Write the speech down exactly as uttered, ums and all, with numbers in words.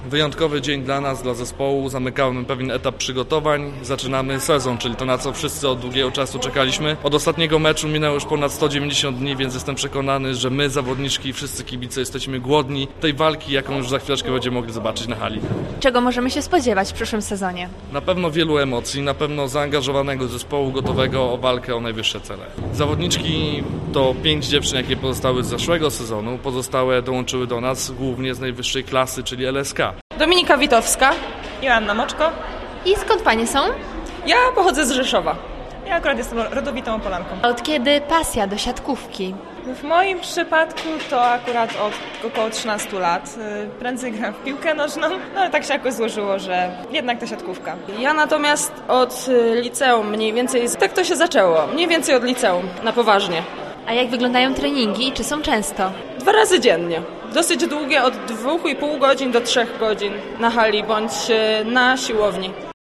Wyjątkowy dzień dla nas, dla zespołu. Zamykamy pewien etap przygotowań. Zaczynamy sezon, czyli to, na co wszyscy od długiego czasu czekaliśmy. Od ostatniego meczu minęło już ponad sto dziewięćdziesiąt dni, więc jestem przekonany, że my, zawodniczki i wszyscy kibice jesteśmy głodni tej walki, jaką już za chwileczkę będziemy mogli zobaczyć na hali. Czego możemy się spodziewać w przyszłym sezonie? Na pewno wielu emocji, na pewno zaangażowanego zespołu gotowego o walkę o najwyższe cele. Zawodniczki to pięć dziewczyn, jakie pozostały z zeszłego sezonu. Pozostałe dołączyły do nas głównie z najwyższej klasy, czyli L S K. Dominika Witowska. Joanna Moczko. I skąd Panie są? Ja pochodzę z Rzeszowa. Ja akurat jestem rodowitą Opolanką. Od kiedy pasja do siatkówki? W moim przypadku to akurat od około trzynastu lat. Prędzej gram w piłkę nożną, no ale tak się jakoś złożyło, że jednak ta siatkówka. Ja natomiast od liceum mniej więcej, tak to się zaczęło, mniej więcej od liceum, na poważnie. A jak wyglądają treningi i czy są często? Dwa razy dziennie. Dosyć długie, od dwóch i pół godzin do trzech godzin na hali bądź na siłowni.